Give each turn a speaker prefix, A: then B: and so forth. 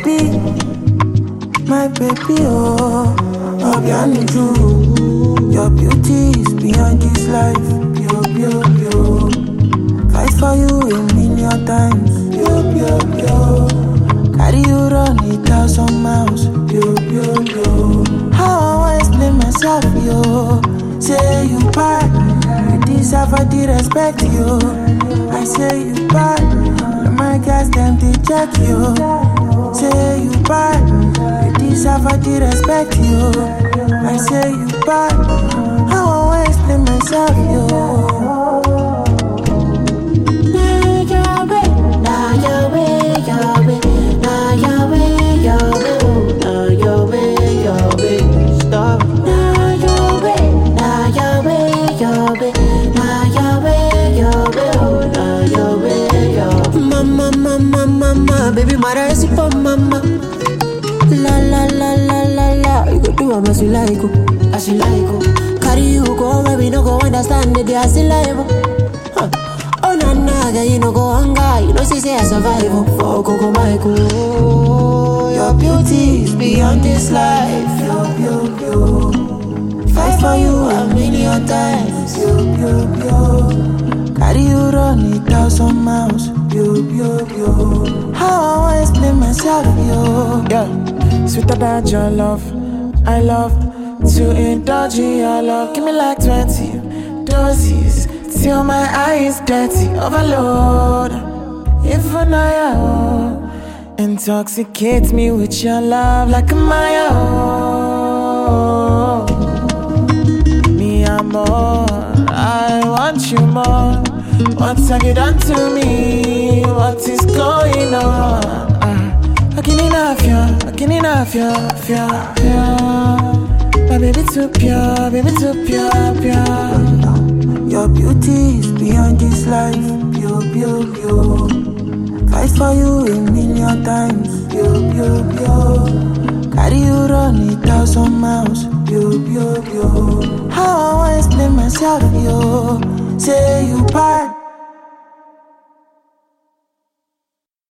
A: oh, beyond you. Your beauty is beyond this life, yo. Fight for you a million times, yo. Carry you run 1,000 miles, yo. How I wanna explain myself, yo? Say you bad, you deserve the respect, yo. I say you bad, my guys them they check you. Say you bad, you deserve the respect, yo. I say you bad, how I wanna explain myself, yo.
B: Mama, baby, my recipe for mama. La la la la la la. You go do as you like, as you like. Carry you go where we no go understand it. As you like, oh na na, girl, you no go hunger. You know say I survive. Oh go Michael. Your beauty is beyond this life. Yo. Fight for you a million times. Yo. Carry you run 1,000 miles, yo. How I wanna explain myself, yo.
C: Yeah, sweeter than your love. I love to indulge in your love. Give me like 20 doses till my eyes dirty. Overload, if I intoxicate me with your love like a Maya. Me amor, I want you more. What have you done to me? What is going on? Can enough, my baby too pure,
A: Your beauty is beyond this life, yo. Fight for you a million times, yo. Carry you run 1,000 miles, yo. How I wanna explain myself, yo. Say you bad,